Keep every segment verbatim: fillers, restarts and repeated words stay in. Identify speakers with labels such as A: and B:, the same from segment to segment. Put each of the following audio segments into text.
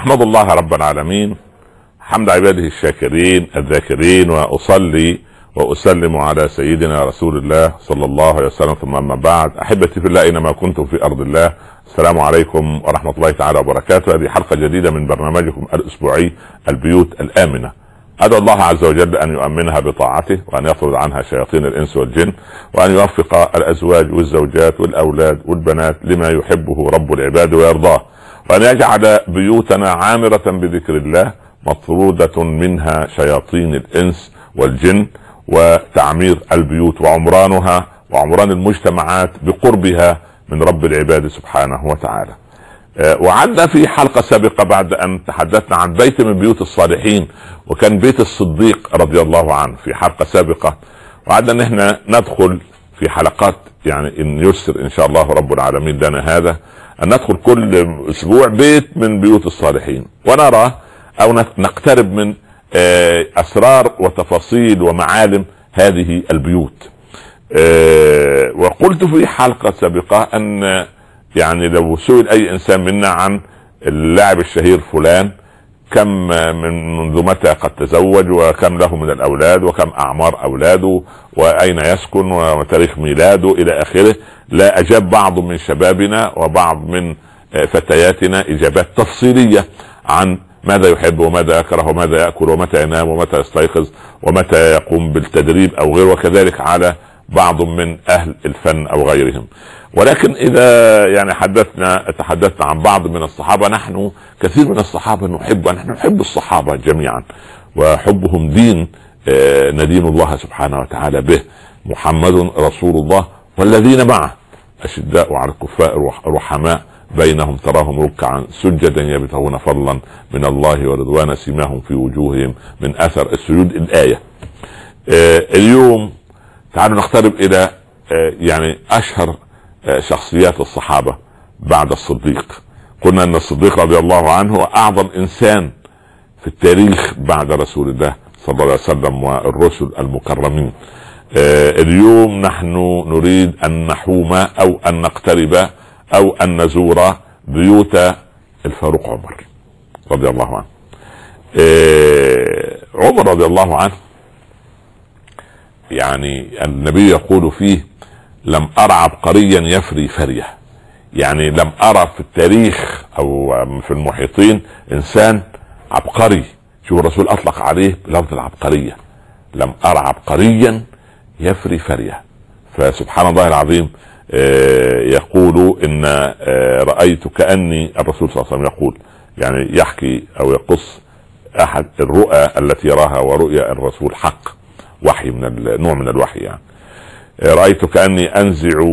A: احمد الله رب العالمين حمد عباده الشاكرين الذاكرين، واصلي واسلم على سيدنا رسول الله صلى الله عليه وسلم، ثم اما بعد. احبتي في الله اينما كنتم في ارض الله، السلام عليكم ورحمه الله تعالى وبركاته. هذه حلقه جديده من برنامجكم الاسبوعي البيوت الامنه. ادعو الله عز وجل ان يؤمنها بطاعته، وان يطرد عنها شياطين الانس والجن، وان يوفق الازواج والزوجات والاولاد والبنات لما يحبه رب العباد ويرضاه، وان يجعل بيوتنا عامره بذكر الله مطروده منها شياطين الانس والجن، وتعمير البيوت وعمرانها وعمران المجتمعات بقربها من رب العباد سبحانه وتعالى. وعدنا في حلقة سابقة بعد ان تحدثنا عن بيت من بيوت الصالحين، وكان بيت الصديق رضي الله عنه في حلقة سابقة. وعدنا ان احنا ندخل في حلقات، يعني ان يسر ان شاء الله رب العالمين لنا هذا، ان ندخل كل اسبوع بيت من بيوت الصالحين ونرى او نقترب من اسرار وتفاصيل ومعالم هذه البيوت. وقلت في حلقة سابقة ان يعني لو سئل اي انسان منا عن اللاعب الشهير فلان كم من منذ متى قد تزوج، وكم له من الاولاد، وكم اعمار اولاده، واين يسكن، وتاريخ ميلاده الى اخره، لا اجاب بعض من شبابنا وبعض من فتياتنا اجابات تفصيلية عن ماذا يحب وماذا يكره وماذا يأكل ومتى ينام ومتى يستيقظ ومتى يقوم بالتدريب او غيره، وكذلك على بعض من اهل الفن او غيرهم. ولكن اذا يعني حدثنا تحدثنا عن بعض من الصحابة، نحن كثير من الصحابة نحب نحن نحب الصحابة جميعا، وحبهم دين ندين الله سبحانه وتعالى به. محمد رسول الله والذين معه اشداء على الكفار رحماء بينهم تراهم ركعا سجدا يبتغون فضلا من الله ورضوانا سيماهم في وجوههم من اثر السجود. الايه. اليوم تعالوا نقترب الى يعني اشهر شخصيات الصحابة بعد الصديق. قلنا ان الصديق رضي الله عنه هو اعظم انسان في التاريخ بعد رسول الله صلى الله عليه وسلم والرسل المكرمين. اليوم نحن نريد ان نحوم او ان نقترب او ان نزور بيوت الفاروق عمر رضي الله عنه. عمر رضي الله عنه يعني النبي يقول فيه: لم ارى عبقريا يفري فريه. يعني لم ارى في التاريخ او في المحيطين انسان عبقري. شوف الرسول اطلق عليه لفظ العبقريه: لم ارى عبقريا يفري فريه. فسبحان الله العظيم يقول ان رأيت كأني الرسول صلى الله عليه وسلم يقول، يعني يحكي او يقص احد الرؤى التي يراها، ورؤيا الرسول حق، وحي من النوع من الوحي. يعني رأيت كأني انزع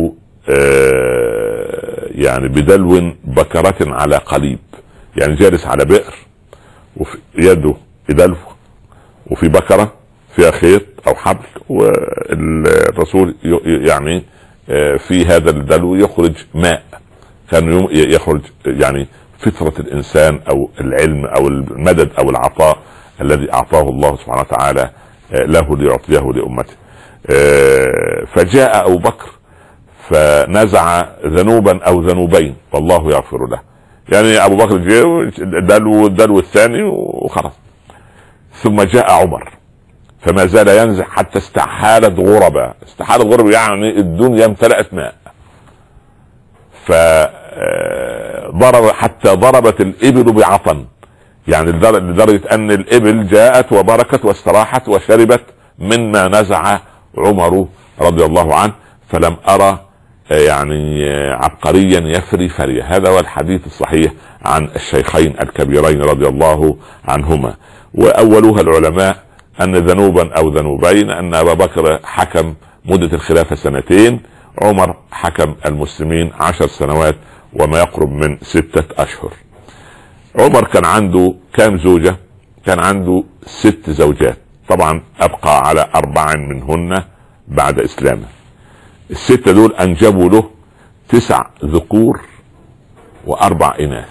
A: يعني بدلو بكرة على قليب، يعني جالس على بئر وفي يده دلو وفي بكرة فيها خيط او حبل، والرسول يعني في هذا الدلو يخرج ماء. كان يخرج يعني فطرة الانسان او العلم او المدد او العطاء الذي اعطاه الله سبحانه وتعالى له ليعطيه لامته. فجاء ابو بكر فنزع ذنوبا او ذنوبين والله يغفر له. يعني ابو بكر جاء الدلو الدلو الثاني وخلاص. ثم جاء عمر فما زال ينزع حتى استحالت غربا. استحالت غربا يعني الدنيا امتلأت ماء. فضرب حتى ضربت الابل بعطن، يعني لدرجة ان الابل جاءت وبركت واستراحت وشربت مما نزع عمر رضي الله عنه. فلم ارى يعني عبقريا يفري فريه. هذا هو الحديث الصحيح عن الشيخين الكبيرين رضي الله عنهما. واولها العلماء ان ذنوبا او ذنوبين، ان ابا بكر حكم مدة الخلافة سنتين، عمر حكم المسلمين عشر سنوات وما يقرب من ستة اشهر. عمر كان عنده كام زوجة؟ كان عنده ست زوجات، طبعا ابقى على اربع منهن بعد اسلامه. الستة دول انجبوا له تسع ذكور واربع اناث.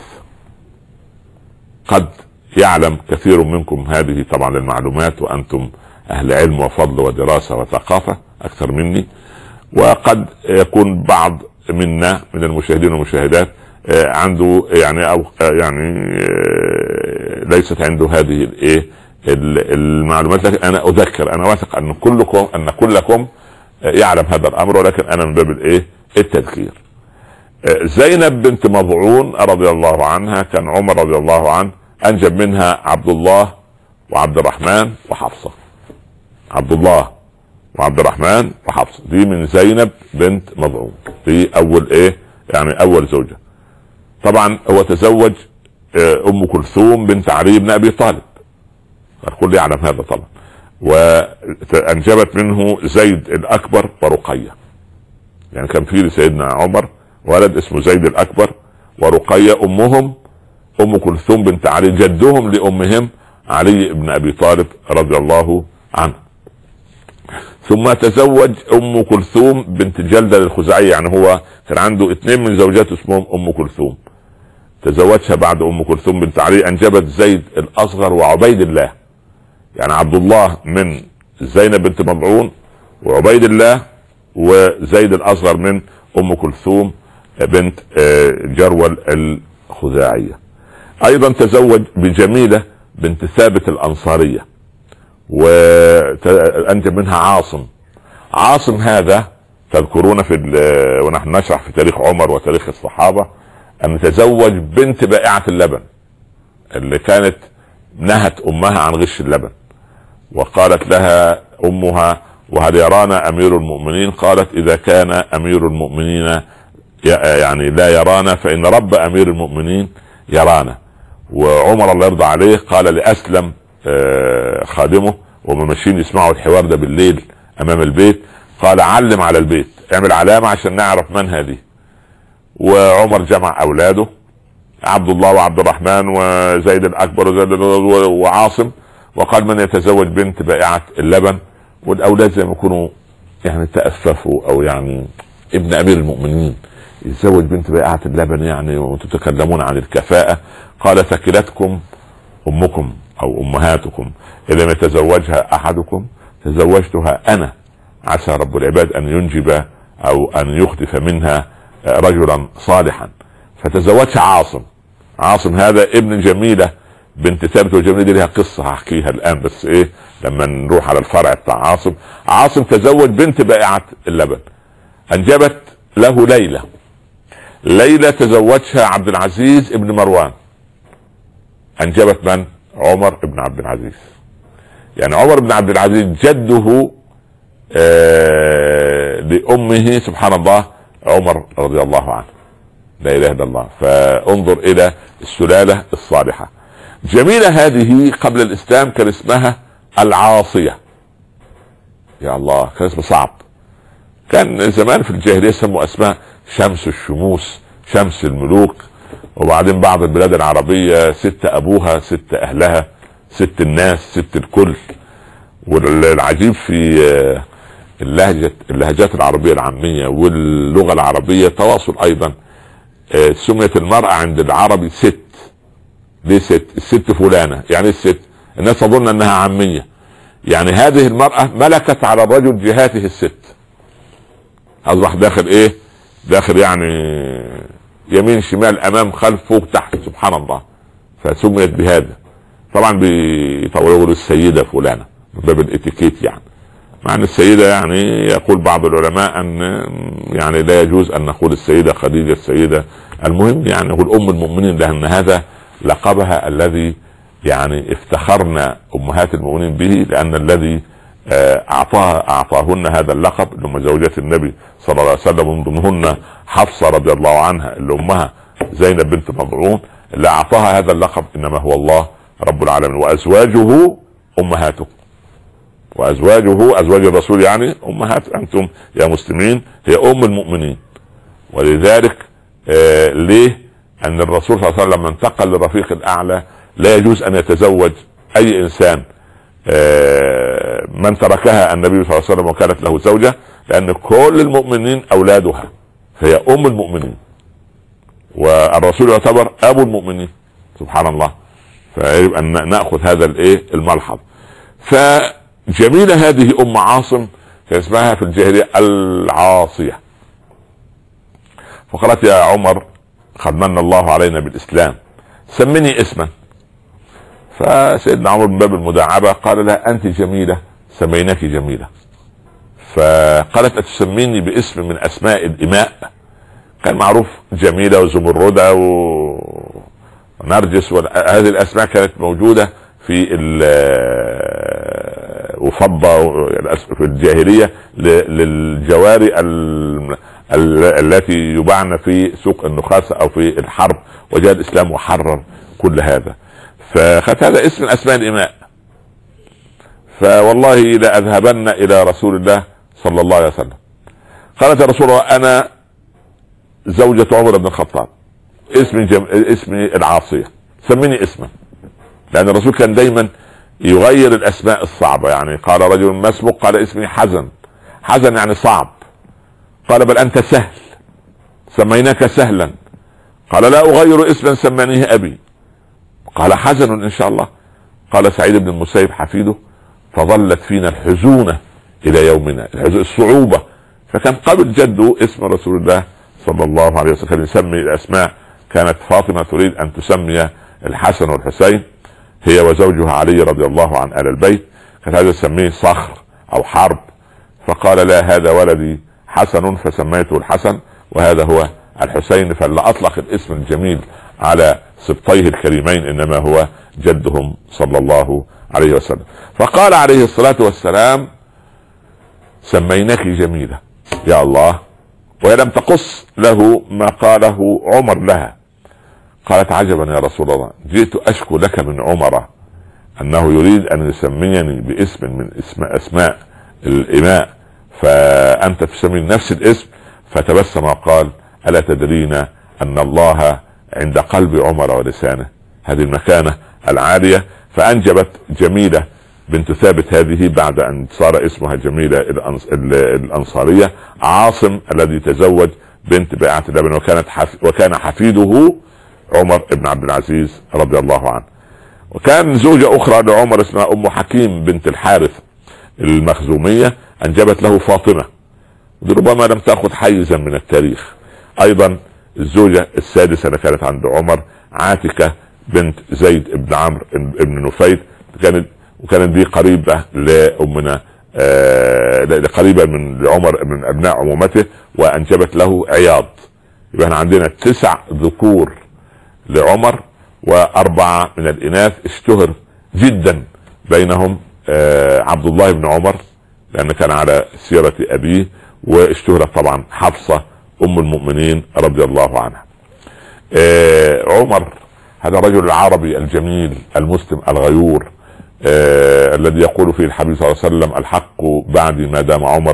A: قد يعلم كثير منكم هذه طبعا المعلومات، وانتم اهل علم وفضل ودراسة وثقافة اكثر مني، وقد يكون بعض منا من المشاهدين والمشاهدات عنده يعني او يعني ليست عنده هذه الايه المعلومات. لكن انا اذكر، انا واثق ان كلكم ان كلكم يعلم هذا الامر، ولكن انا من باب الايه التذكير. زينب بنت مضعون رضي الله عنها كان عمر رضي الله عنه انجب منها عبد الله وعبد الرحمن وحفصه. عبد الله وعبد الرحمن وحفصه دي من زينب بنت مضعون، دي اول ايه يعني اول زوجه. طبعا هو تزوج ام كلثوم بنت علي بن ابي طالب، الكل يعلم هذا طبعا، وانجبت منه زيد الاكبر ورقيه. يعني كان في لسيدنا عمر ولد اسمه زيد الاكبر ورقيه، امهم ام كلثوم بنت علي، جدهم لامهم علي بن ابي طالب رضي الله عنه. ثم تزوج ام كلثوم بنت جلدل الخزاعي، يعني هو كان عنده اثنين من زوجاته اسمهم ام كلثوم، تزوجها بعد ام كلثوم بنت علي، انجبت زيد الاصغر وعبيد الله. يعني عبد الله من زينب بنت مضعون، وعبيد الله وزيد الاصغر من ام كلثوم بنت جرول الخزاعيه. ايضا تزوج بجميله بنت ثابت الانصاريه، وانجب منها عاصم. عاصم هذا تذكرون في ونحن نشرح في تاريخ عمر وتاريخ الصحابه ان تزوج بنت بائعه اللبن اللي كانت نهت امها عن غش اللبن، وقالت لها امها: وهل يرانا امير المؤمنين؟ قالت: اذا كان امير المؤمنين يعني لا يرانا فان رب امير المؤمنين يرانا. وعمر الله يرضى عليه قال لاسلم خادمه وهم ماشيين يسمعوا الحوار ده بالليل امام البيت، قال: علم على البيت، اعمل علامه عشان نعرف من هذه. وعمر جمع اولاده عبد الله وعبد الرحمن وزيد الاكبر وعاصم، وقال: من يتزوج بنت بائعه اللبن؟ والاولاد زي ما يكونوا يعني تأسفوا، او يعني ابن امير المؤمنين يتزوج بنت بائعه اللبن يعني وتتكلمون عن الكفاءه. قال: ثكلتكم امكم او امهاتكم، ان لم يتزوجها احدكم تزوجتها انا، عسى رب العباد ان ينجب او ان يخلف منها رجلا صالحا. فتزوجها عاصم. عاصم هذا ابن جميله بنت ثابت، وجميله دي لها قصه هحكيها الان، بس ايه لما نروح على الفرع بتاع عاصم. عاصم تزوج بنت بائعه اللبن، انجبت له ليلى. ليلى تزوجها عبد العزيز ابن مروان، انجبت من؟ عمر ابن عبد العزيز. يعني عمر بن عبد العزيز جده آه لامه سبحان الله عمر رضي الله عنه، لا اله الا الله. فانظر الى السلاله الصالحه. جميله هذه قبل الاسلام كان اسمها العاصيه. يا الله، كان اسم صعب. كان زمان في الجاهليه سموا اسماء شمس الشموس، شمس الملوك. وبعدين بعض البلاد العربيه ست ابوها، ست اهلها، ست الناس، ست الكل. والعجيب في اللهجة اللهجات العربية العامية واللغة العربية تواصل ايضا. سميت المرأة عند العربي ست. ليه ست؟ الست فلانة. يعني الست الناس تظن انها عامية، يعني هذه المرأة ملكت على الرجل جهاته الست، اصبح داخل ايه داخل يعني يمين شمال امام خلف فوق تحت سبحان الله. فسميت بهذا. طبعا بيطوروا السيدة فلانة من باب الاتيكيت، يعني مع ان السيدة يعني يقول بعض العلماء ان يعني لا يجوز ان نقول السيدة خديجة السيدة. المهم يعني نقول ام المؤمنين، لان هذا لقبها الذي يعني افتخرنا امهات المؤمنين به، لان الذي اعطاها اعطاهن هذا اللقب اللي هم زوجات النبي صلى الله عليه وسلم، ومن ضمنهن حفصة رضي الله عنها اللي امها زينب بنت مضعون. اللي اعطاها هذا اللقب انما هو الله رب العالمين، وازواجه امهاته، وازواجه ازواج الرسول يعني امهات انتم يا مسلمين، هي ام المؤمنين. ولذلك آه ليه ان الرسول صلى الله عليه وسلم لما انتقل للرفيق الاعلى لا يجوز ان يتزوج اي انسان آه من تركها النبي صلى الله عليه وسلم وكانت له زوجة، لان كل المؤمنين اولادها، هي ام المؤمنين، والرسول يعتبر ابو المؤمنين سبحان الله. فيجب ان ناخذ هذا الايه الملحظ. فجميله هذه ام عاصم كان اسمها في الجاهليه العاصيه. فقالت: يا عمر قد من الله علينا بالاسلام، سمني اسما. فسيدنا عمر من باب المداعبة قال لها انت جميلة سميناك جميلة. فقالت اتسميني باسم من اسماء الاماء؟ كان معروف جميلة وزمردة ونرجس وهذه الاسماء كانت موجودة في وفضة في الجاهلية للجواري التي يباعن في سوق النخاسة او في الحرب، وجاء الاسلام وحرر كل هذا. فخذ هذا اسم اسماء الاماء. فوالله لا اذهبن الى رسول الله صلى الله عليه وسلم. قالت يا رسول الله انا زوجة عمر بن الخطاب، اسمي جم... اسمي العاصية، سميني اسما. لان الرسول كان دايما يغير الاسماء الصعبة. يعني قال رجل ما اسمك؟ قال اسمي حزن. حزن يعني صعب. قال بل انت سهل، سميناك سهلا. قال لا اغير اسما سمانيه ابي. قال حزن ان شاء الله. قال سعيد بن المسيب حفيده فظلت فينا الحزونة الى يومنا، الصعوبة. فكان قبل جده اسم رسول الله صلى الله عليه وسلم يسمي الاسماء. كانت فاطمة تريد ان تسمي الحسن والحسين هي وزوجها علي رضي الله عن آل البيت، كانت هذا تسميه صخر او حرب. فقال لا هذا ولدي حسن فسميته الحسن وهذا هو الحسين. فلا اطلق الاسم الجميل على سبطيه الكريمين انما هو جدهم صلى الله عليه وسلم. فقال عليه الصلاة والسلام سميناك جميلة يا الله، وهي لم تقص له ما قاله عمر لها. قالت عجبا يا رسول الله، جئت اشكو لك من عمر انه يريد ان يسميني باسم من اسماء اسماء الاماء فانت تسمي نفس الاسم. فتبسم وقال الا تدرين ان الله عند قلب عمر ولسانه، هذه المكانة العالية. فانجبت جميلة بنت ثابت هذه بعد ان صار اسمها جميلة الانصارية عاصم الذي تزوج بنت بائعة اللبن، وكانت حف... وكان حفيده عمر بن عبد العزيز رضي الله عنه. وكان زوجة اخرى لعمر اسمها ام حكيم بنت الحارث المخزومية انجبت له فاطمة، ربما لم تأخذ حيزا من التاريخ. ايضا الزوجة السادسة اللي كانت عند عمر عاتكة بنت زيد بن عمرو بن نفيل، كانت وكانت دي قريبة لأمنا آه قريبة من عمر من ابناء عمومته، وانجبت له عياض. يبقى احنا عندنا تسع ذكور لعمر واربعة من الاناث. اشتهر جدا بينهم آه عبد الله بن عمر لان كان على سيرة ابيه، واشتهرت طبعا حفصة ام المؤمنين رضي الله عنها. آه عمر هذا الرجل العربي الجميل المسلم الغيور آه الذي يقول فيه الحبيب صلى الله عليه وسلم الحق بعد ما دام عمر.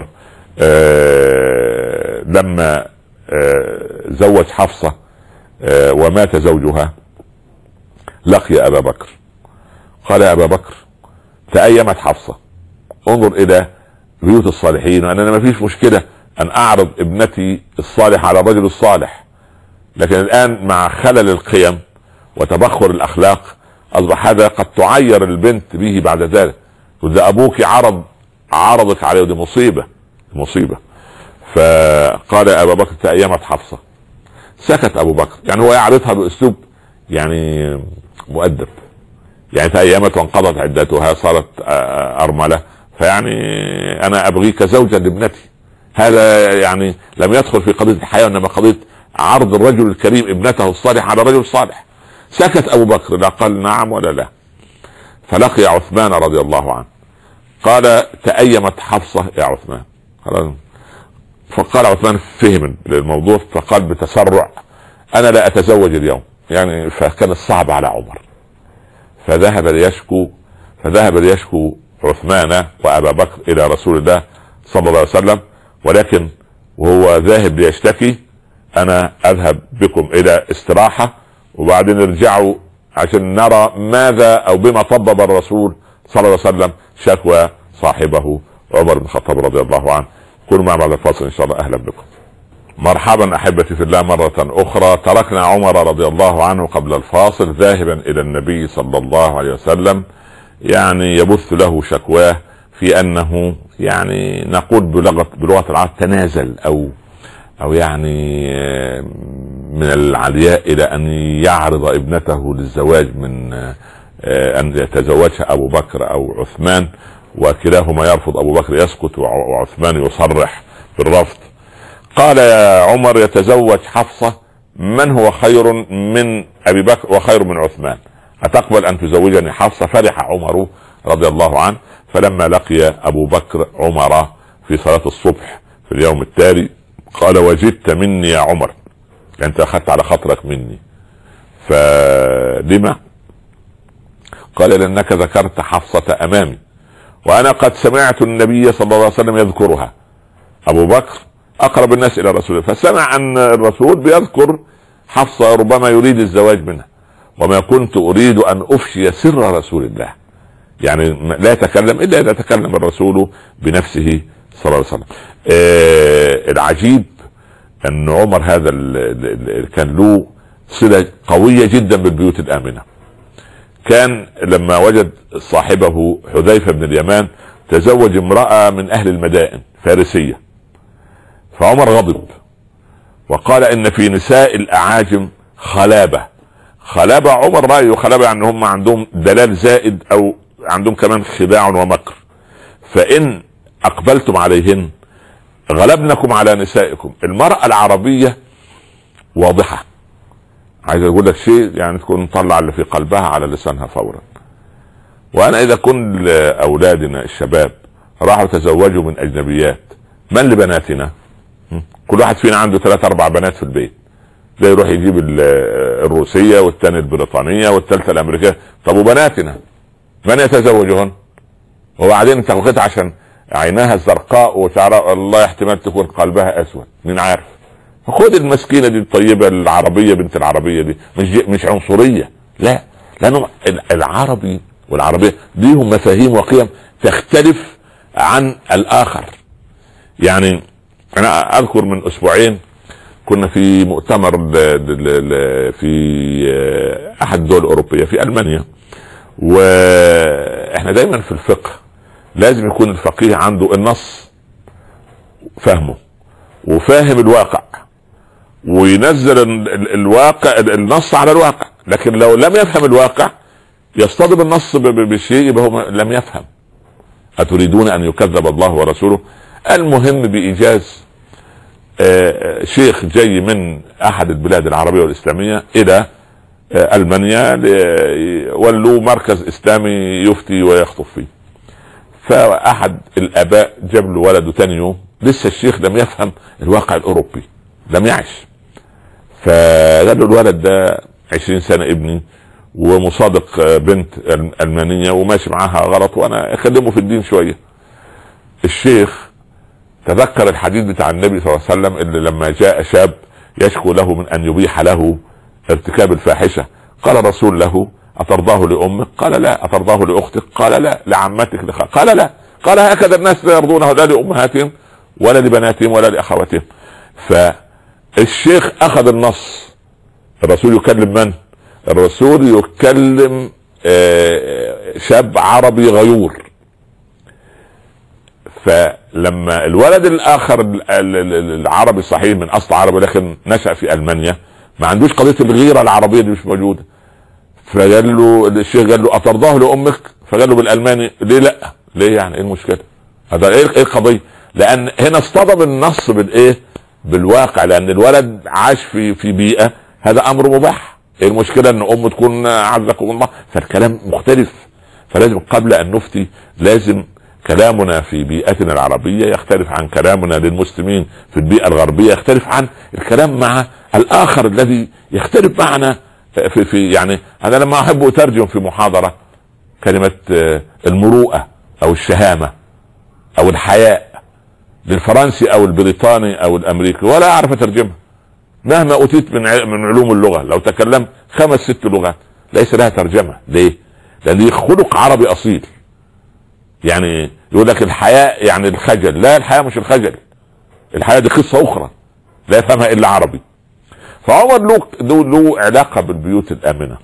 A: آه لما آه زوج حفصة آه ومات زوجها لقي ابا بكر. قال يا ابا بكر تأيمت حفصة، انظر الى بيوت الصالحين، واننا ما فيش مشكلة ان اعرض ابنتي الصالح على الرجل الصالح، لكن الان مع خلل القيم وتبخر الاخلاق اصبح هذا قد تعير البنت به بعد ذلك. وده ابوك عرض عرضك عليه، ودي مصيبة مصيبة. فقال يا ابا بكر تأيمت حفصة. سكت ابو بكر، يعني هو يعرضها باسلوب يعني مؤدب، يعني تأيمت وانقضت عدتها صارت ارملة، فيعني انا ابغيك زوجا لابنتي. هذا يعني لم يدخل في قضية الحياة، انما قضية عرض الرجل الكريم ابنته الصالح على الرجل الصالح. سكت ابو بكر، لا قال نعم ولا لا. فلقي عثمان رضي الله عنه قال تأيمت حفصة يا عثمان. فقال عثمان فهم الموضوع فقال بتسرع انا لا اتزوج اليوم، يعني فكان الصعب على عمر. فذهب ليشكو فذهب ليشكو عثمان وابا بكر الى رسول الله صلى الله عليه وسلم، ولكن وهو ذاهب ليشتكي انا اذهب بكم الى استراحة وبعدين ارجعوا عشان نرى ماذا او بما طبب الرسول صلى الله عليه وسلم شكوى صاحبه عمر بن الخطاب رضي الله عنه. كونوا معنا بعد الفاصل ان شاء الله. اهلا بكم. مرحبا احبتي في الله مرة اخرى. تركنا عمر رضي الله عنه قبل الفاصل ذاهبا الى النبي صلى الله عليه وسلم، يعني يبث له شكواه في انه يعني نقول بلغة بلغة العرب تنازل او او يعني من العلياء الى ان يعرض ابنته للزواج من ان يتزوجها ابو بكر او عثمان، وكلاهما يرفض، ابو بكر يسكت وعثمان يصرح بالرفض. قال يا عمر يتزوج حفصة من هو خير من ابي بكر وخير من عثمان، اتقبل ان تزوجني حفصة؟ فرح عمر رضي الله عنه. فلما لقي ابو بكر عمر في صلاة الصبح في اليوم التالي قال وجدت مني يا عمر، انت اخذت على خاطرك مني. فلما؟ قال لانك ذكرت حفصة امامي وانا قد سمعت النبي صلى الله عليه وسلم يذكرها. ابو بكر اقرب الناس الى رسول الله، فسمع ان الرسول بيذكر حفصة ربما يريد الزواج منها، وما كنت اريد ان افشي سر رسول الله، يعني لا يتكلم الا اذا تكلم الرسول بنفسه صلى الله عليه وسلم. آه العجيب ان عمر هذا اللي كان له صلة قوية جدا بالبيوت الآمنة. كان لما وجد صاحبه حذيفة بن اليمان تزوج امرأة من اهل المدائن فارسية، فعمر غضب وقال ان في نساء الاعاجم خلابة. خلابة عمر رأيه خلابة يعني هم عندهم دلال زائد او عندهم كمان خداع ومكر، فان اقبلتم عليهن غلبنكم على نسائكم. المرأة العربية واضحة، عايز اقول لك شيء يعني تكون طلع اللي في قلبها على لسانها فورا. وانا اذا كن اولادنا الشباب راحوا تزوجوا من اجنبيات، من لبناتنا؟ كل واحد فينا عنده ثلاث اربع بنات في البيت، ده يروح يجيب الروسية والثاني البريطانية والثالثة الامريكية. طب وبناتنا من يتزوجهن؟ وبعدين انت واخدها عشان عيناها الزرقاء وتعرف الله احتمال تكون قلبها اسود، مين عارف؟ خد المسكينة دي الطيبة العربية بنت العربية دي، مش مش عنصرية، لا، لانه العربي والعربية ليهم مفاهيم وقيم تختلف عن الاخر. يعني انا اذكر من اسبوعين كنا في مؤتمر في احد الدول الاوروبية في المانيا، واحنا دايما في الفقه لازم يكون الفقيه عنده النص فهمه وفاهم الواقع وينزل الواقع النص على الواقع، لكن لو لم يفهم الواقع يصطدم النص بشيء يبقى هو لم يفهم. أتريدون أن يكذب الله ورسوله؟ المهم بإيجاز شيخ جاي من أحد البلاد العربية والإسلامية إلى ألمانيا ولو مركز إسلامي يفتي ويخطب فيه، فأحد الآباء جاب له ولده تاني يوم، لسه الشيخ لم يفهم الواقع الأوروبي، لم يعش، فقال له الولد ده عشرين سنة ابني ومصادق بنت ألمانية وماشي معاها غلط وانا اخدمه في الدين شوية. الشيخ تذكر الحديث بتاع النبي صلى الله عليه وسلم اللي لما جاء شاب يشكو له من ان يبيح له ارتكاب الفاحشة قال الرسول له اترضاه لامك؟ قال لا. اترضاه لاختك؟ قال لا. لعمتك؟ قال لا. قال هكذا الناس لا يرضونه لا لامهاتهم ولا لبناتهم ولا لاخواتهم. فالشيخ اخذ النص. الرسول يكلم من؟ الرسول يكلم شاب عربي غيور. فلما الولد الاخر العربي صحيح من اصل عربي لكن نشأ في المانيا ما عندوش قضية الغيرة العربية دي، مش موجودة. فقال له الشيخ قال له اترضاه لامك؟ فقال له بالالماني ليه لا؟ ليه يعني ايه المشكلة؟ هذا ايه القضية؟ لان هنا اصطدم النص بالايه؟ بالواقع، لان الولد عاش في في بيئة هذا امر مباح. ايه المشكلة ان امه تكون عزكم الله؟ فالكلام مختلف. فلازم قبل ان نفتي لازم كلامنا في بيئتنا العربية يختلف عن كلامنا للمسلمين في البيئة الغربية، يختلف عن الكلام مع الاخر الذي يختلف معنا في, في يعني انا لما احب اترجم في محاضرة كلمة المروءة او الشهامة او الحياء للفرنسي او البريطاني او الامريكي ولا اعرف اترجمها مهما اتيت من من علوم اللغة. لو تكلمت خمس ست لغات ليس لها ترجمة. ليه؟ لان دي خلق عربي اصيل. يعني يقول لك الحياء يعني الخجل، لا، الحياء مش الخجل، الحياء دي قصة اخرى لا يفهمها الا عربي. فعمر له له علاقة بالبيوت الامنة.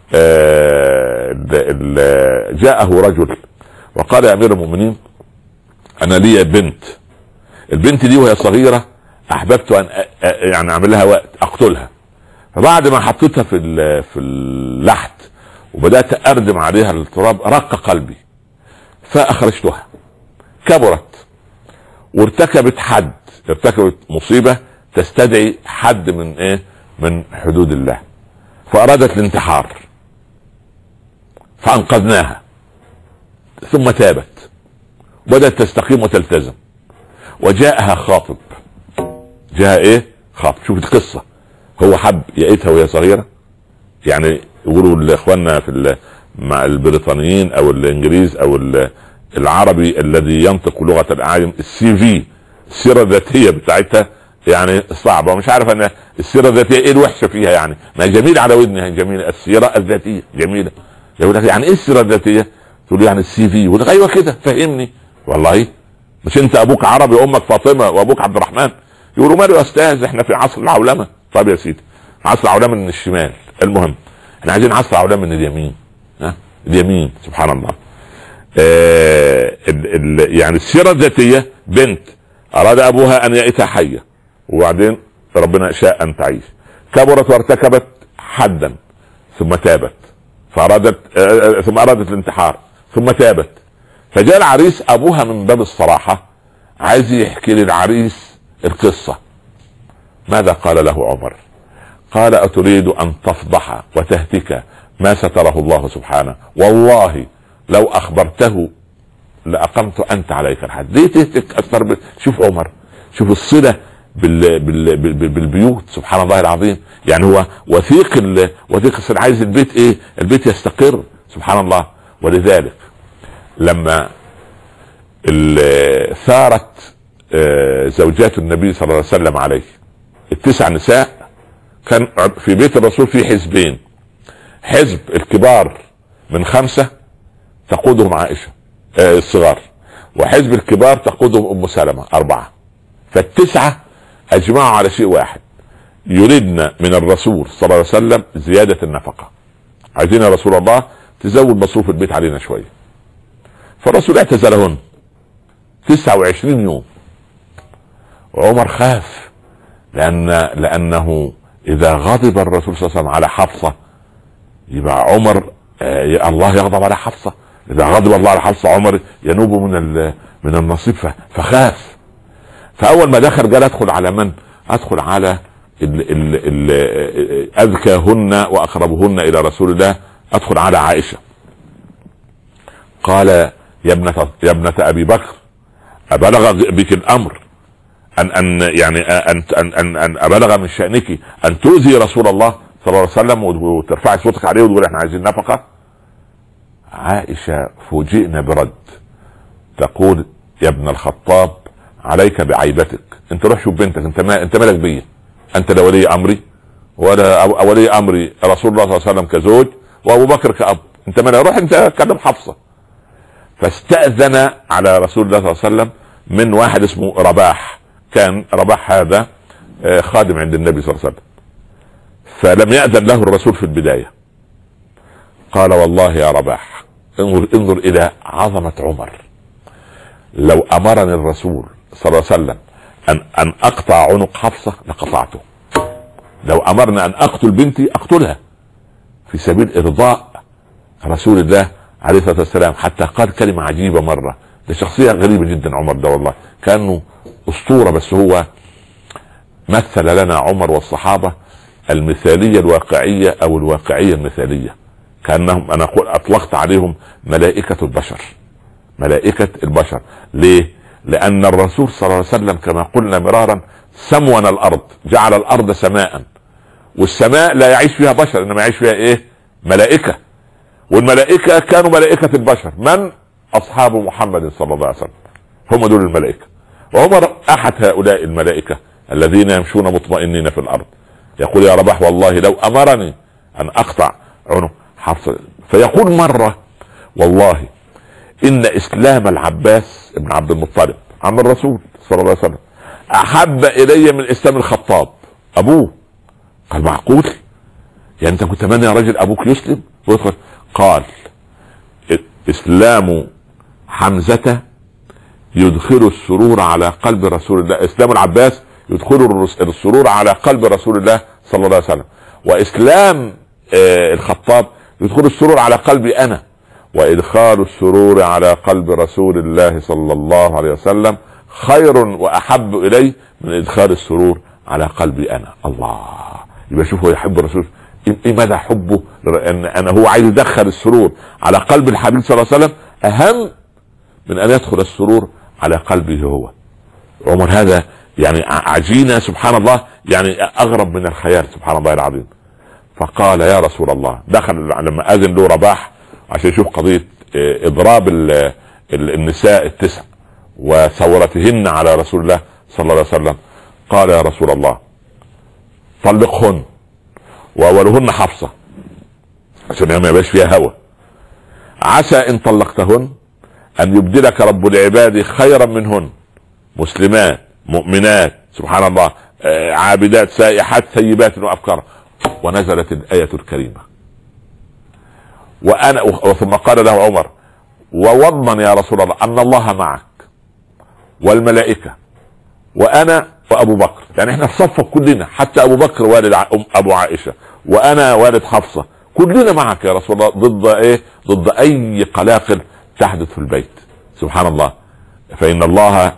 A: آه جاءه رجل وقال يا امير المؤمنين انا لي بنت، البنت دي وهي صغيرة احببت ان يعني اعمل لها وقت اقتلها. فبعد ما حطيتها في في اللحد وبدأت أردم عليها التراب، رق قلبي فأخرجتها. كبرت وارتكبت حد، ارتكبت مصيبة تستدعي حد من ايه؟ من حدود الله، فأرادت الانتحار فأنقذناها، ثم تابت بدأت تستقيم وتلتزم، وجاءها خاطب. جاء ايه؟ خاطب. شوف القصة، هو حب يأتها وهي صغيرة، يعني يقولوا لاخواننا في مع البريطانيين او الانجليز او العربي الذي ينطق لغة الاعاجم، السي في، السيرة الذاتية بتاعتها يعني صعبة. ومش عارف ان السيرة الذاتية ايه الوحشة فيها، يعني ما جميلة على ودنها، جميلة السيرة الذاتية جميلة. يقول لك يعني ايه السيرة الذاتية؟ تقول يعني السي في. يقول لك ايوه كده، فهمني. والله مش انت ابوك عربي وامك فاطمة وابوك عبد الرحمن؟ يقولوا ماله يا استاذ، احنا في عصر العولمة. طب يا سيدي، عصر العولمة من الشمال، المهم احنا عايزين عصر العولمة من اليمين. ها اليمين، سبحان الله. آه ال ال يعني السيرة الذاتية، بنت اراد ابوها ان يأتها حية، وبعدين ربنا شاء ان تعيش، كبرت وارتكبت حدا، ثم تابت فارادت آه ثم ارادت الانتحار، ثم تابت. فجاء العريس ابوها من باب الصراحة عايز يحكي للعريس القصة. ماذا قال له عمر؟ قال أتريد أن تفضح وتهتك ما ستره الله سبحانه؟ والله لو أخبرته لأقمت أنت عليك الحد. ليه تهتك أكثر؟ شوف عمر، شوف الصلة بال... بال... بال... بالبيوت، سبحان الله العظيم. يعني هو وثيق ال... وثيق الصلة، عايز البيت ايه؟ البيت يستقر، سبحان الله. ولذلك لما ال... ثارت زوجات النبي صلى الله عليه وسلم عليه، التسع نساء، كان في بيت الرسول في حزبين، حزب الكبار من خمسة تقودهم عائشة آه الصغار، وحزب الكبار تقودهم ام سلمة أربعة. فالتسعة اجمعوا على شيء واحد، يريدنا من الرسول صلى الله عليه وسلم زيادة النفقة، عايزين يا رسول الله تزود مصروف البيت علينا شوية. فالرسول اعتزلهن تسعة وعشرين يوم. وعمر خاف، لأن لأنه إذا غضب الرسول صلى الله عليه وسلم على حفصة يبقى عمر آه الله يغضب على حفصة. إذا غضب الله على حفصة عمر ينوب من من النصيب، فخاف. فأول ما دخل قال أدخل على من؟ أدخل على ال ال ال أذكاهن وأقربهن إلى رسول الله، أدخل على عائشة. قال يا ابنة يا ابنة أبي بكر، أبلغ بك الأمر أن أن يعني أن أن أن, أن أبلغ من شأنك أن تؤذي رسول الله صلى الله عليه وسلم وترفعي صوتك عليه وتقول إحنا عايزين نفقة؟ عائشة فوجئنا برد تقول يا ابن الخطاب عليك بعيبتك، أنت روح شوف بنتك، أنت ما أنت مالك بيا، أنت لا ولي أمري ولا ولي أمري رسول الله صلى الله عليه وسلم كزوج، وأبو بكر كأب، أنت مالك، روح أنت كلم حفصة. فاستأذن على رسول الله صلى الله عليه وسلم من واحد اسمه رباح، كان رباح هذا خادم عند النبي صلى الله عليه وسلم، فلم يأذن له الرسول في البداية. قال والله يا رباح انظر, انظر إلى عظمة عمر، لو أمرني الرسول صلى الله عليه وسلم أن, أن أقطع عنق حفصة لقطعته، لو أمرني أن أقتل بنتي أقتلها في سبيل إرضاء رسول الله عليه الصلاة والسلام. حتى قال كلمة عجيبة مرة، ده شخصية غريبة جدا عمر ده، والله كأنه أسطورة، بس هو مثل لنا عمر والصحابة المثالية الواقعية أو الواقعية المثالية، كأنهم أنا أقول أطلقت عليهم ملائكة البشر، ملائكة البشر. ليه؟ لأن الرسول صلى الله عليه وسلم كما قلنا مرارا سمون الأرض، جعل الأرض سماء، والسماء لا يعيش فيها بشر إنما يعيش فيها إيه؟ ملائكة. والملائكة كانوا ملائكة البشر، من؟ أصحاب محمد صلى الله عليه وسلم، هم دول الملائكة. وعمر أحد هؤلاء الملائكة الذين يمشون مطمئنين في الأرض، يقول يا رباح والله لو أمرني أن أقطع عنق حفصة. فيقول مرة والله إن إسلام العباس ابن عبد المطلب عم الرسول صلى الله عليه وسلم أحب إلي من إسلام الخطاب أبوه. قال معقول؟ يعني أنت كنت تمنى يا رجل أبوك يسلم ويدخل؟ قال إسلام حمزة يدخل السرور على قلب رسول الله، إسلام العباس يدخل السرور على قلب رسول الله صلى الله عليه وسلم، وإسلام آه الخطاب يدخل السرور على قلبي انا، وادخال السرور على قلب رسول الله صلى الله عليه وسلم خير واحب الي من ادخال السرور على قلبي انا. الله، يبقى شوفوا يحب الرسول ايه مدى حبه، ان انا هو عايز يدخل السرور على قلب الحبيب صلى الله عليه وسلم اهم من ان يدخل السرور على قلبه هو. عمر هذا يعني عجينة سبحان الله، يعني اغرب من الخيال سبحان الله العظيم. فقال يا رسول الله، دخل لما اذن له رباح عشان يشوف قضية اضراب النساء التسع وثورتهن على رسول الله صلى الله عليه وسلم، قال يا رسول الله طلقهن، واولهن حفصة عشان ما يبقاش فيها هوى، عسى ان طلقتهن ان يبدلك رب العباد خيرا منهن، مسلمات مؤمنات سبحان الله عابدات سائحات ثيبات وابكار. ونزلت الآية الكريمة وانا ثم قال له عمر ووضمن يا رسول الله ان الله معك والملائكة وانا وابو بكر، يعني احنا في صفك كلنا، حتى ابو بكر والد ابو عائشة وانا والد حفصة، كلنا معك يا رسول الله ضد ايه؟ ضد اي قلاقل تحدث في البيت سبحان الله. فان الله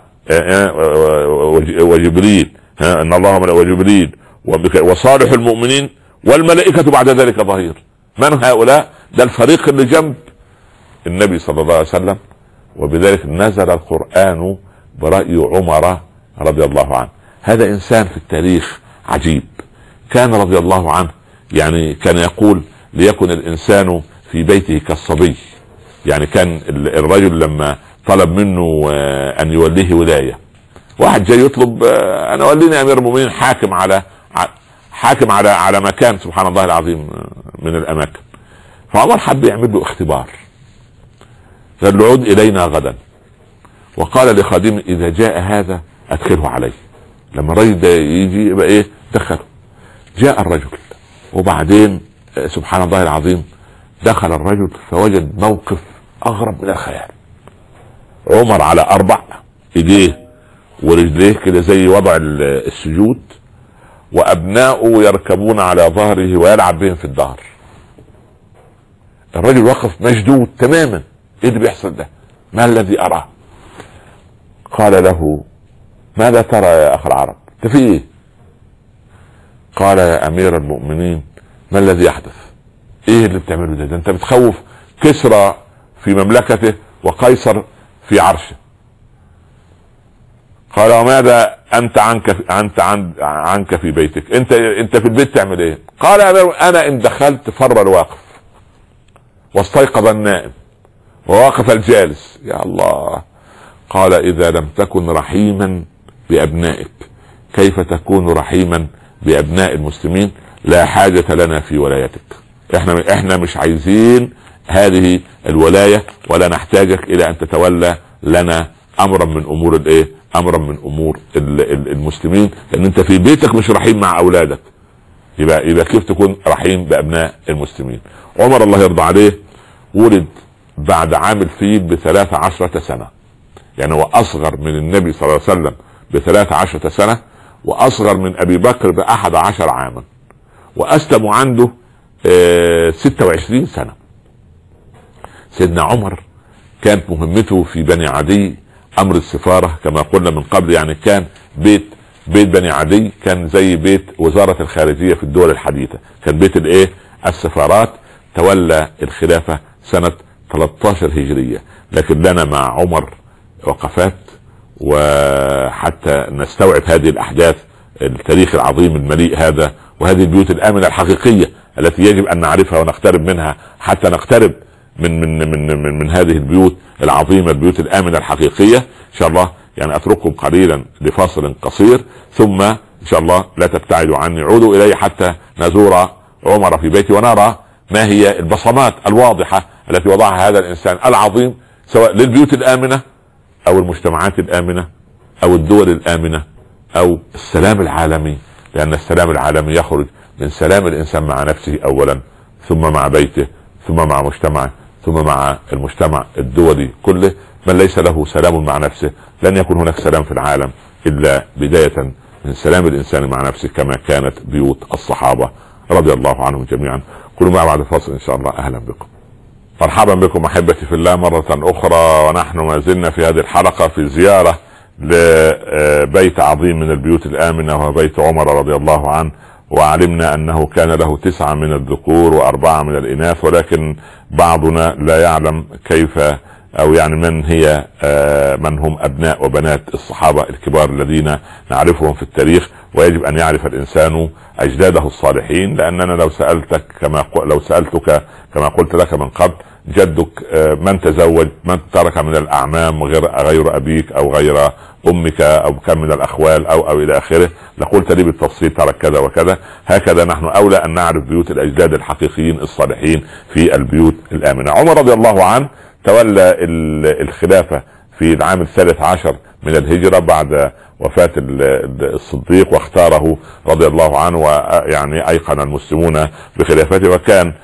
A: وجبريل ان الله وجبريل وصالح المؤمنين والملائكة بعد ذلك ظهير. من هؤلاء؟ ده الفريق اللي جنب النبي صلى الله عليه وسلم. وبذلك نزل القرآن برأي عمر رضي الله عنه. هذا انسان في التاريخ عجيب، كان رضي الله عنه يعني كان يقول ليكن الانسان في بيته كالصبي. يعني كان الرجل لما طلب منه ان يوليه ولاية، واحد جاي يطلب انا وليني امير المؤمنين حاكم على حاكم على على مكان سبحان الله العظيم من الاماكن، فعمر حب يعمل له اختبار، قال له عد الينا غدا، وقال لخادمه اذا جاء هذا ادخله علي، لما الرجل ده يجي يبقى ايه دخله. جاء الرجل وبعدين سبحان الله العظيم دخل الرجل فوجد موقف اغرب من الخيال. عمر على اربع ايديه ورجليه كده زي وضع السجود، وابناؤه يركبون على ظهره ويلعب بهم في الدار. الرجل وقف مشدود تماما، ايه اللي بيحصل ده؟ ما الذي اراه؟ قال له ماذا ترى يا اخ العرب؟ انت في ايه؟ قال يا امير المؤمنين ما الذي يحدث؟ ايه اللي بتعمله ده؟ ده انت بتخوف كسرى في مملكته وقيصر في عرشه. قال وماذا انت عنك انت عن عنك في بيتك؟ انت انت في البيت تعمل ايه؟ قال يا امير انا ان دخلت فر الواقف واستيقظ النائم وواقف الجالس. يا الله. قال اذا لم تكن رحيما بابنائك كيف تكون رحيما بابناء المسلمين؟ لا حاجة لنا في ولايتك، احنا احنا مش عايزين هذه الولاية ولا نحتاجك الى ان تتولى لنا امرا من امور الايه؟ امرا من امور المسلمين، لان انت في بيتك مش رحيم مع اولادك، يبقى يبقى كيف تكون رحيم بابناء المسلمين؟ عمر الله يرضى عليه ولد بعد عام الفيل بثلاث عشرة سنة، يعني هو اصغر من النبي صلى الله عليه وسلم بثلاث عشرة سنة، واصغر من ابي بكر باحد عشر عاما، واسلم عنده اه ستة وعشرين سنة. سيدنا عمر كانت مهمته في بني عدي امر السفارة كما قلنا من قبل، يعني كان بيت بيت بني عدي كان زي بيت وزارة الخارجية في الدول الحديثة، كان بيت الايه؟ السفارات. تولى الخلافة سنة ثلاثة عشر هجرية، لكن لنا مع عمر وقفات وحتى نستوعب هذه الاحداث، التاريخ العظيم المليء هذا، وهذه البيوت الامنة الحقيقية التي يجب ان نعرفها ونقترب منها حتى نقترب من من من من, من هذه البيوت العظيمة، البيوت الامنة الحقيقية. ان شاء الله يعني اترككم قليلا لفاصل قصير، ثم ان شاء الله لا تبتعدوا عني، عودوا الي حتى نزور عمر في بيتي ونرى ما هي البصمات الواضحة التي وضعها هذا الانسان العظيم سواء للبيوت الامنة او المجتمعات الامنة او الدول الامنة او السلام العالمي، لان السلام العالمي يخرج من سلام الانسان مع نفسه اولا، ثم مع بيته، ثم مع مجتمعه، ثم مع المجتمع الدولي كله. من ليس له سلام مع نفسه لن يكون هناك سلام في العالم الا بداية من سلام الانسان مع نفسه، كما كانت بيوت الصحابة رضي الله عنهم جميعا. كل ما بعد فاصل ان شاء الله. اهلا بكم، مرحبا بكم احبتي في الله مرة اخرى، ونحن ما زلنا في هذه الحلقة في زيارة لبيت عظيم من البيوت الآمنة وهو بيت عمر رضي الله عنه. وعلمنا انه كان له تسعة من الذكور واربعة من الاناث، ولكن بعضنا لا يعلم كيف او يعني من هي من هم ابناء وبنات الصحابة الكبار الذين نعرفهم في التاريخ. ويجب ان يعرف الانسان اجداده الصالحين، لاننا لو سألتك كما لو سألتك كما قلت لك من قبل، جدك من تزوج، من ترك من الاعمام غير غير ابيك او غير امك، او كم من الاخوال او او الى اخره، لقلت لي بالتفصيل ترك كذا وكذا. هكذا نحن اولى ان نعرف بيوت الاجداد الحقيقيين الصالحين في البيوت الامنه. عمر رضي الله عنه تولى الخلافه في العام الثالث عشر من الهجره بعد وفاة الصديق، واختاره رضي الله عنه، ويعني ايقن المسلمون بخلافته. وكان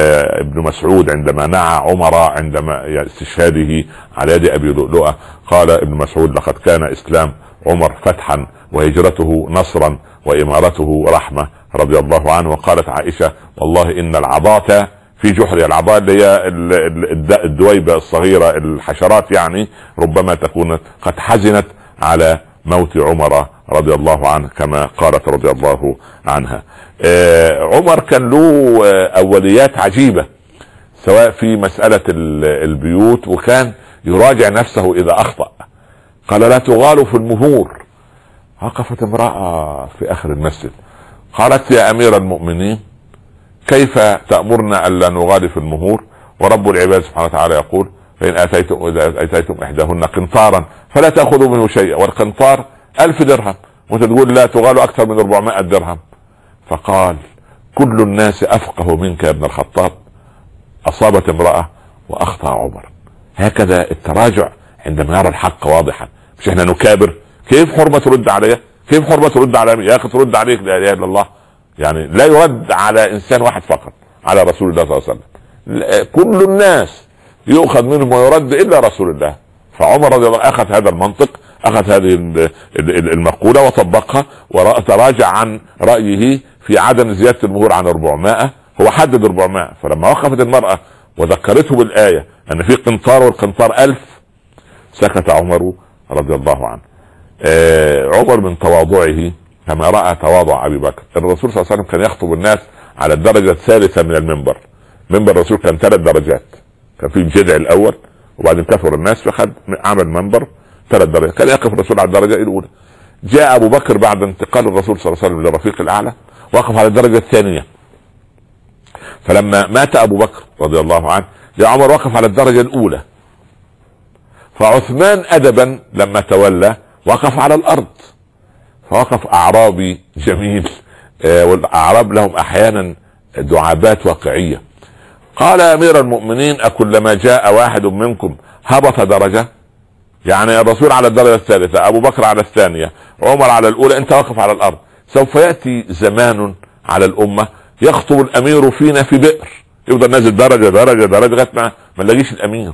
A: ابن مسعود عندما نعى عمر عندما استشهاده على يد ابي لؤلؤة، قال ابن مسعود: لقد كان اسلام عمر فتحا وهجرته نصرا وامارته رحمة، رضي الله عنه. وقالت عائشة: والله ان العضاة في جحر، العضاء اللي هي الدويبة الصغيرة، الحشرات يعني، ربما تكون قد حزنت على موت عمر رضي الله عنه كما قالت رضي الله عنها. آه عمر كان له آه اوليات عجيبة، سواء في مسألة البيوت، وكان يراجع نفسه اذا اخطأ. قال: لا تغالوا في المهور. وقفت امرأة في اخر المسجد قالت: يا امير المؤمنين، كيف تأمرنا ألا نغالي في المهور؟ ورب العباد سبحانه وتعالى يقول: فإن آتيتم إذا آتيتم إحداهن قنطارا فلا تأخذوا منه شيئا، والقنطار ألف درهم، وانت تقول لا تغالوا أكثر من أربعمائة درهم. فقال: كل الناس أفقه منك يا ابن الخطاب. أصابت امرأة وأخطأ عمر. هكذا التراجع عندما يرى الحق واضحا، مش احنا نكابر. كيف حرمة ترد عليه؟ كيف حرمة ترد على يا أخي؟ ترد عليك لا إله إلا الله. يعني لا يرد على انسان واحد فقط، على رسول الله صلى الله عليه وسلم. كل الناس يؤخذ منهم ويرد الا رسول الله. فعمر رضي الله عنه اخذ هذا المنطق، اخذ هذه المقولة وطبقها، وتراجع عن رأيه في عدم زيادة المهور عن أربعمائة. هو حدد أربعمائة، فلما وقفت المرأة وذكرته بالآية ان في قنطار والقنطار ألف، سكت عمر رضي الله عنه. آه عمر من تواضعه كما رأى تواضع أبي بكر. الرسول صلى الله عليه وسلم كان يخطب الناس على الدرجة الثالثة من المنبر. منبر الرسول كان ثلاث درجات، كان في الجذع الأول، وبعدين كثر الناس فخد عمل منبر ثلاث درجات. كان يقف الرسول على الدرجة الأولى. جاء أبو بكر بعد انتقال الرسول صلى الله عليه وسلم للرفيق الأعلى، وقف على الدرجة الثانية. فلما مات أبو بكر رضي الله عنه، جاء عمر وقف على الدرجة الأولى. فعثمان أدبا لما تولى وقف على الأرض. فوقف اعرابي جميل، آه والاعراب لهم احيانا دعابات واقعية. قال: يا امير المؤمنين، اكلما جاء واحد منكم هبط درجة؟ يعني الرسول على الدرجة الثالثة، ابو بكر على الثانية، عمر على الاولى، انت واقف على الارض. سوف يأتي زمان على الامة يخطب الامير فينا في بئر، يفضل نازل درجة درجة درجة لغاية ما ما نلاقيش الامير.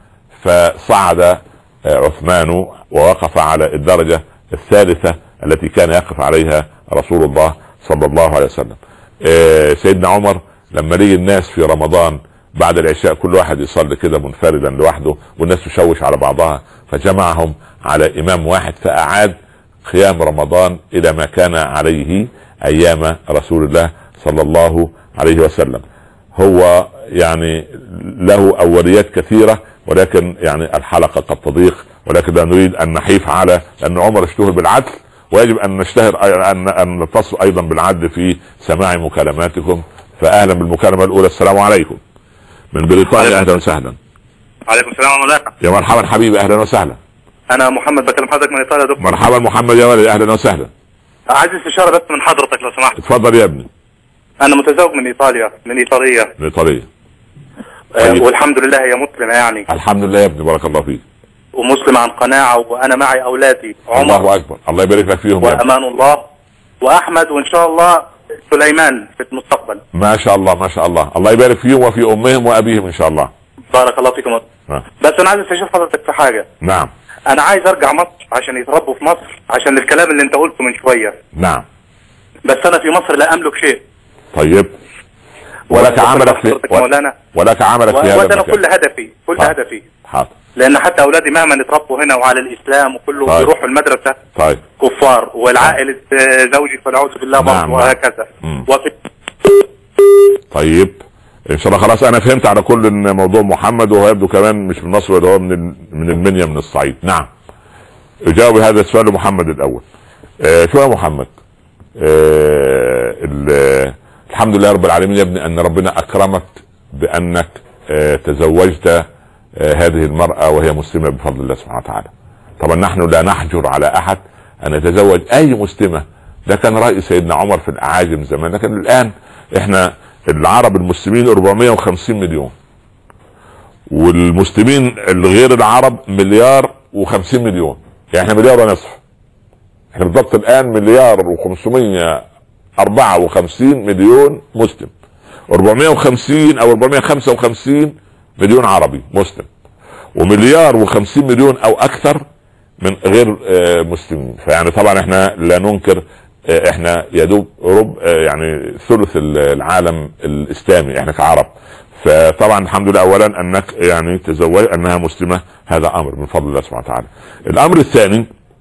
A: فصعد عثمان ووقف على الدرجة الثالثة التي كان يقف عليها رسول الله صلى الله عليه وسلم. آه سيدنا عمر لما لقي الناس في رمضان بعد العشاء كل واحد يصلي كده منفردا لوحده، والناس تشوش على بعضها، فجمعهم على امام واحد، فاعاد قيام رمضان الى ما كان عليه ايام رسول الله صلى الله عليه وسلم. هو يعني له اوليات كثيرة، ولكن يعني الحلقة قد تضيق، ولكن لا نريد ان نحيف على، لان عمر اشتهر بالعدل، ويجب ان نشتهر ان ان نتصل ايضا بالعدل في سماع مكالماتكم. فاهلا بالمكالمة الاولى. السلام عليكم من بريطانيا. اهلا وسهلا.
B: عليكم السلام ورحمة الله.
A: يا مرحبا حبيبي، اهلا وسهلا.
B: انا محمد بكلم حضرتك من ايطاليا. دكتور
A: مرحبا محمد يا ولد، اهلا وسهلا.
B: عايز استشارة بس من حضرتك لو سمحت.
A: اتفضل يا ابني.
B: انا متزوج من ايطاليا، من ايطاليا
A: من ايطاليا
B: آه والحمد لله هي مسلمة يعني.
A: الحمد لله يا ابني، بارك الله فيك.
B: ومسلم عن قناعة، وانا معي اولادي عمر،
A: الله اكبر، الله يبارك لك فيهم،
B: وامان الله، واحمد، وان شاء الله سليمان في المستقبل.
A: ما شاء الله ما شاء الله، الله يبارك فيهم وفي امهم وابيهم ان شاء الله.
B: بارك الله فيكم. آه. بس انا عايز استشير حضرتك في حاجة.
A: نعم.
B: انا عايز ارجع مصر عشان يتربوا في مصر، عشان الكلام اللي انت قلته من شوية.
A: نعم.
B: بس انا في مصر لا املك شيء.
A: طيب. ولك عملك في
B: مولانا
A: ولك عملك في هذا
B: المكان. كل هدفي كل
A: طيب.
B: هدفي
A: حاضر.
B: لان حتى اولادي مهما اتربوا هنا وعلى الاسلام وكله طيب. بيروحوا المدرسه
A: طيب.
B: كفار، والعائله زوجي فنعوذ بالله برضه نعم. وهكذا وفي...
A: طيب ان شاء الله خلاص انا فهمت على كل ان موضوع محمد، وهو يبدو كمان مش من مصر ولا هو من من المنيا من الصعيد. نعم اجاوب هذا السؤال لمحمد الاول. آه شو يا محمد؟ آه الحمد لله رب العالمين يا ابني ان ربنا اكرمك بانك آه تزوجت آه هذه المرأة وهي مسلمة بفضل الله سبحانه وتعالى. طبعا نحن لا نحجر على احد ان يتزوج اي مسلمة، ده كان رأي سيدنا عمر في الاعاجم زمان، لكن الان احنا العرب المسلمين أربعمائة وخمسين مليون، والمسلمين الغير العرب مليار وخمسين مليون، يعني احنا مليار ونصف. احنا بالضبط الان مليار وخمسمائة أربعة وخمسين مليون مسلم، أربعمائة وخمسين او أربعمائة وخمسة وخمسين مليون عربي مسلم، ومليار وخمسين مليون او اكثر من غير مسلمين. فيعني طبعا احنا لا ننكر، احنا يدوب رب يعني ثلث العالم الاسلامي احنا كعرب. فطبعا الحمد لله اولا انك يعني تزوج انها مسلمة، هذا امر من فضل الله سبحانه وتعالى. الامر الثاني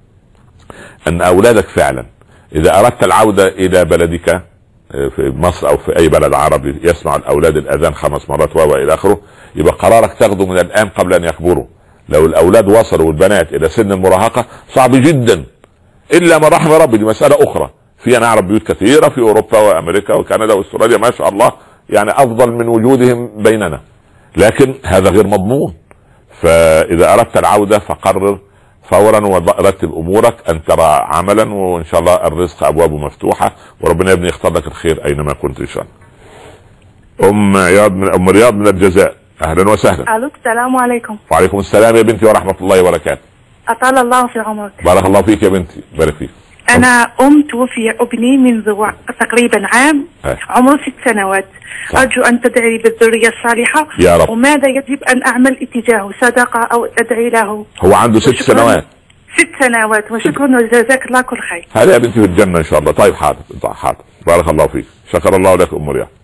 A: ان اولادك فعلا اذا اردت العودة الى بلدك في مصر او في اي بلد عربي يسمع الاولاد الاذان خمس مرات والى اخره، يبقى قرارك تاخده من الان قبل ان يكبروا. لو الاولاد وصلوا والبنات الى سن المراهقة صعب جدا الا من رحم ربي، دي مسألة اخرى. في انا اعرف بيوت كثيرة في اوروبا وامريكا وكندا واستراليا ما شاء الله يعني افضل من وجودهم بيننا، لكن هذا غير مضمون. فاذا اردت العودة فقرر فورا ورتب امورك ان ترى عملا، وان شاء الله الرزق ابوابه مفتوحة وربنا يبني يختار لك الخير اينما كنت ان شاء الله. ام رياض من ام رياض من الجزائر، اهلا وسهلا.
C: الو السلام عليكم.
A: وعليكم السلام يا بنتي ورحمة الله وبركاته.
C: اطال الله في عمرك.
A: بارك الله فيك يا بنتي، بارك فيك.
C: انا ام توفي ابني منذ تقريبا عام هي. عمره ست سنوات. صح. ارجو ان تدعي لي بالذريه الصالحه
A: يا رب.
C: وماذا يجب ان اعمل اتجاهه؟ صدقه او ادعي له؟
A: هو عنده ست سنوات.
C: ست سنوات وشكرا وجزاك الله كل خير.
A: هذا يا بنتي في الجنه ان شاء الله. طيب حاضر حاضر بارك الله فيك، شكر الله لك ام رياض.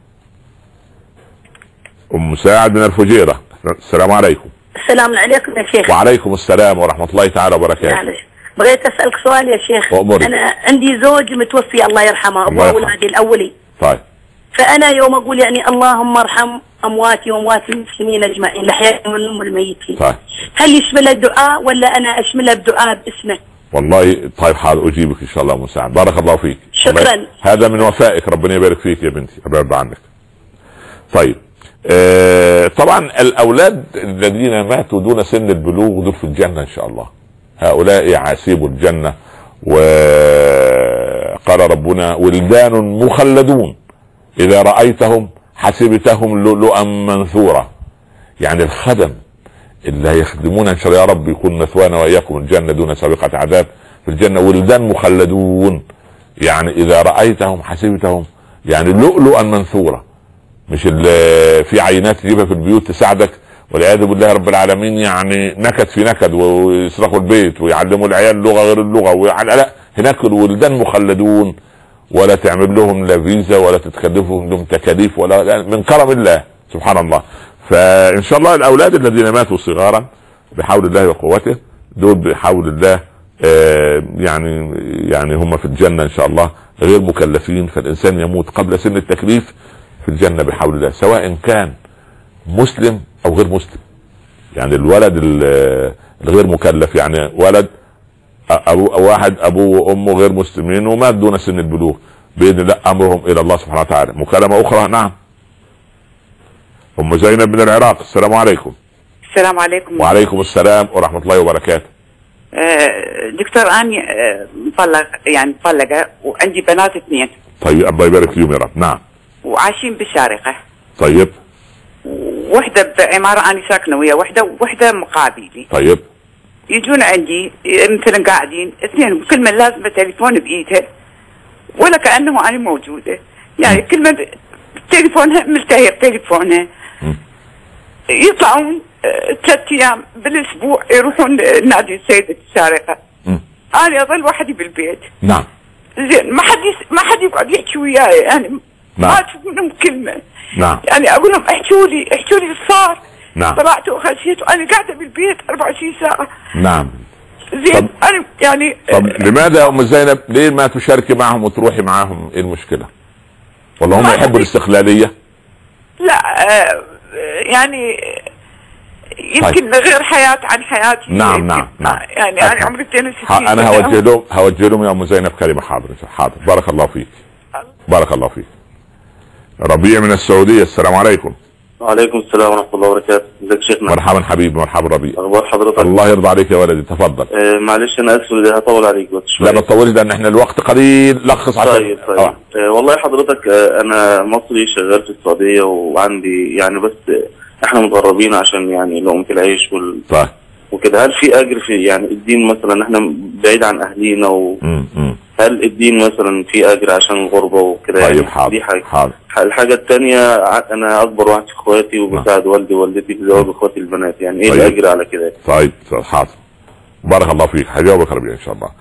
A: ام مساعد من الفجيره، السلام عليكم.
D: السلام عليكم يا شيخ.
A: وعليكم السلام ورحمه الله تعالى وبركاته. معلش
D: بغيت اسالك سؤال يا شيخ.
A: أمري.
D: انا عندي زوج متوفي الله يرحمه، ابو اولادي الاولي.
A: طيب.
D: فانا يوم اقول يعني اللهم ارحم امواتي واموات المسلمين اجمعين الاحياء منهم والميتين.
A: طيب.
D: هل يشملها الدعاء ولا انا اشملها بدعاء باسمه؟
A: والله طيب حاضر اجيبك ان شاء الله مساعد، بارك الله فيك.
D: شكرا.
A: الله. هذا من وفائك، ربنا يبارك فيك يا بنتي، ربنا يرضى عنك. طيب آه طبعا الاولاد الذين ماتوا دون سن البلوغ دول في الجنه ان شاء الله، هؤلاء عاسيب الجنه. وقال ربنا ولدان مخلدون اذا رايتهم حسبتهم لؤلؤا منثورا، يعني الخدم اللي هيخدمون ان شاء الله يا رب يكون مثوانا واياكم الجنه دون سابقه عذاب في الجنه. ولدان مخلدون يعني اذا رايتهم حسبتهم يعني لؤلؤا منثورا، مش اللي في عينات تجيبها في البيوت تساعدك والعياذ بالله رب العالمين يعني نكد في نكد ويسرقوا البيت ويعلموا العيال لغه غير اللغه ويعلم. لا، هناك الولدان مخلدون ولا تعمل لهم لا فيزا ولا تتكلفهم لهم تكاليف ولا، من كرم الله سبحان الله. فان شاء الله الاولاد الذين ماتوا صغارا بحول الله وقوته دول بحول الله آه يعني يعني هم في الجنه ان شاء الله غير مكلفين. فالانسان يموت قبل سن التكليف في الجنه بحول الله، سواء كان مسلم او غير مسلم. يعني الولد الغير مكلف يعني ولد أبو واحد ابوه وامه غير مسلمين ومات دون سن البلوغ، باذن الله امرهم الى الله سبحانه وتعالى. مكالمه اخرى. نعم ام زينب من العراق، السلام عليكم.
E: السلام عليكم.
A: وعليكم السلام ورحمه الله وبركاته.
E: آه دكتور اني آه مطلق يعني مطلقه وعندي بنات اثنين.
A: طيب الله يبارك فيهم يا رب. نعم.
E: وعايشين بالشارقه.
A: طيب.
E: وحده بعماره انا ساكنه ويا وحده ووحده مقابلي.
A: طيب.
E: يجون عندي مثلا قاعدين اثنين كل من لازم تليفون بايدها ولا كانه انا موجوده، يعني كل من تليفونها ملتهي بتليفونها. يطلعون ثلاث ايام بالاسبوع يروحون نادي السيدة الشارقه، انا اظل وحدي بالبيت.
A: نعم.
E: زين ما حد ما حد يقعد يحكي وياي، يعني
A: نعم.
E: ما اشوف منهم كلمه.
A: نعم.
E: يعني اقول لهم احكوا لي احكوا لي صار.
A: نعم.
E: طلعت وخشيت وانا قاعده بالبيت أربعة وعشرين ساعه.
A: نعم.
E: زين. طب انا يعني
A: طب لماذا يا ام زينب ليه ما تشاركي معهم وتروحي معهم؟ ايه المشكله؟ والله هم يحبوا الاستقلاليه؟
E: لا آه يعني يمكن طيب. غير حياه عن حياتي.
A: نعم نعم نعم.
E: يعني انا عمري اثنين وستين.
A: انا هوجه لهم هوجه لهم يا ام زينب كلمه. حاضر حاضر. بارك الله فيك. بارك الله فيك. ربيع من السعوديه، السلام عليكم.
F: وعليكم السلام ورحمه الله وبركاته. ازيك شيخنا؟
A: مرحبا حبيبي، مرحبا ربيع.
F: اخبار حضرتك؟
A: الله يرضى عليك يا ولدي، تفضل.
F: آه معلش انا اسف اذا هطول عليك بس شويه.
A: لا ما تطولش لان احنا الوقت قليل، لخص عشان.
F: طيب طيب. آه. آه والله حضرتك آه انا مصري شغال في السعوديه وعندي يعني بس آه احنا متغربين عشان يعني لقمه العيش وال
A: طيب
F: وكده. هل في اجر في يعني الدين مثلا؟ احنا بعيد عن اهلينا و
A: م -م.
F: هل الدين مثلا في اجر عشان الغربه وكده؟
A: طيب
F: يعني
A: حاضر.
F: دي حاجه.
A: حاضر.
F: الحاجه الثانيه انا اكبر واحد في اخواتي وبساعد والدي ووالدتي في زواج اخواتي البنات، يعني ايه طيب. الاجر على كده؟
A: طيب حاضر. بارك الله فيك، هجاوبك ربيع ان شاء الله.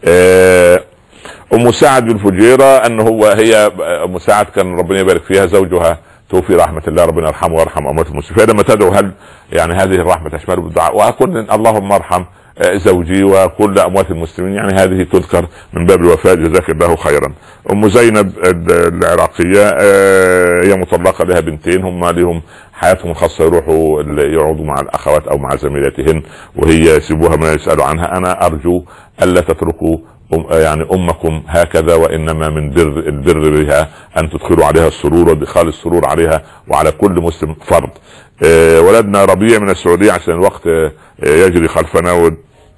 A: آه ام سعد بن فجيره ان هو هي ام سعد كان ربنا يبارك فيها زوجها توفي رحمه الله، ربنا يرحمه ويرحم اموات المسلمين. لما تدعو هل يعني هذه الرحمه تشمل بالدعاء، واقول اللهم ارحم زوجي وكل اموات المسلمين، يعني هذه تذكر من باب الوفاء، جزاك الله خيرا. ام زينب العراقيه هي مطلقه، لها بنتين هم لهم حياتهم الخاصه، يروحوا يقعدوا مع الاخوات او مع زميلاتهن وهي يسيبوها ما يسالوا عنها. انا ارجو الا تتركوا يعني امكم هكذا، وانما من بر البر بها ان تدخلوا عليها السرور وادخال السرور عليها وعلى كل مسلم فرض. أه ولدنا ربيع من السعوديه عشان الوقت أه يجري خلفنا و...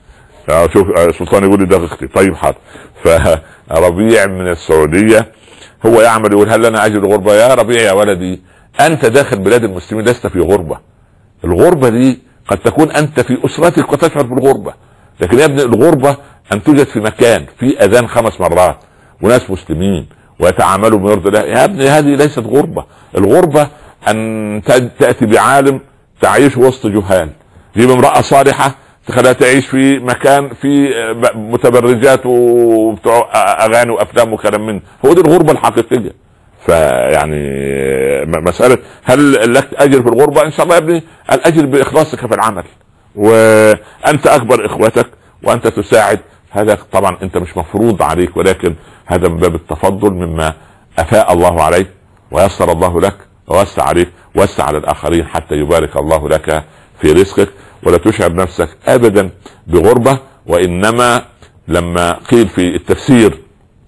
A: شوف سلطان يقول لي ده اختي. طيب حاضر. فربيع من السعوديه هو يعمل يقول هل لنا اجر غربه؟ يا ربيع يا ولدي انت داخل بلاد المسلمين لست في غربه. الغربه دي قد تكون انت في اسرتك وتشعر بالغربه، لكن يا ابني الغربه ان توجد في مكان في اذان خمس مرات وناس مسلمين ويتعاملوا بما يرضي الله. يا ابني هذه ليست غربه. الغربه ان تاتي بعالم تعيش وسط جهال، تجيب امراه صالحه تخليها تعيش في مكان في متبرجات وبتوع اغاني وافلام وكلام من. هو دي الغربه الحقيقيه. فيعني مساله هل لك اجر في الغربه؟ ان شاء الله يا ابني الاجر باخلاصك في العمل، وانت اكبر اخوتك وانت تساعد. هذا طبعا انت مش مفروض عليك، ولكن هذا من باب التفضل مما افاء الله عليك ويسر الله لك ووسع عليك، وسع على الاخرين حتى يبارك الله لك في رزقك، ولا تشعر نفسك ابدا بغربة. وانما لما قيل في التفسير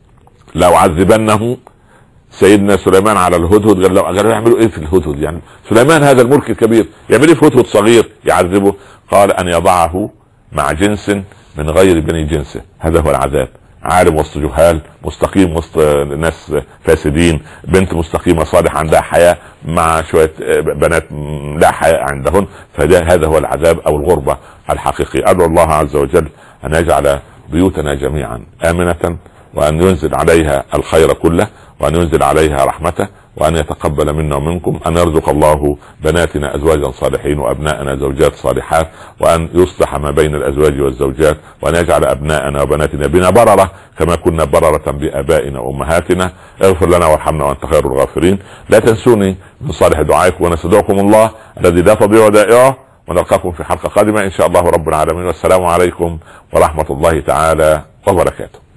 A: لو عذبنه سيدنا سليمان على الهدهد، قال لو قالوا يعملوا ايه في الهدهد؟ يعني سليمان هذا الملك الكبير يعمل ايه في هدهد صغير يعذبه؟ قال ان يضعه مع جنس من غير بني جنسه، هذا هو العذاب. عالم وسط جهال، مستقيم وسط ناس فاسدين، بنت مستقيمة صالحة عندها حياة مع شوية بنات لا حياة عندهن، فده هذا هو العذاب او الغربة الحقيقي. ادعو الله عز وجل ان يجعل بيوتنا جميعا آمنة، وان ينزل عليها الخير كله، وان ينزل عليها رحمته، وان يتقبل منا ومنكم، ان يرزق الله بناتنا ازواجا صالحين وابناءنا زوجات صالحات، وان يصلح ما بين الازواج والزوجات، وان يجعل ابناءنا وبناتنا بنا بررة كما كنا بررة بابائنا وامهاتنا. اغفر لنا وارحمنا وانت خير الغافرين. لا تنسوني من صالح دعائكم، ونستودعكم الله الذي لا تضيع ودائعه، ونلقاكم في حلقة قادمة ان شاء الله رب العالمين. والسلام عليكم ورحمة الله تعالى وبركاته.